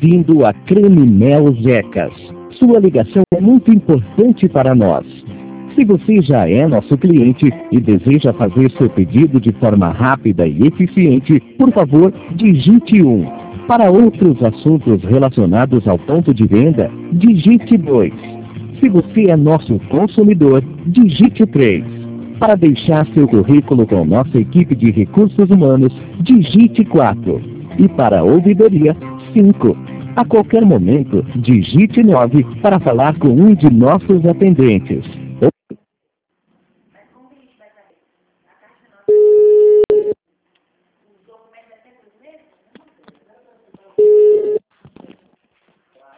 Bem-vindo a Creme Mel Jecas. Sua ligação é muito importante para nós. Se você já é nosso cliente e deseja fazer seu pedido de forma rápida e eficiente, por favor, digite 1. Para outros assuntos relacionados ao ponto de venda, digite 2. Se você é nosso consumidor, digite 3. Para deixar seu currículo com nossa equipe de recursos humanos, digite 4. E para a ouvidoria, 5. A qualquer momento, digite 9 para falar com um de nossos atendentes.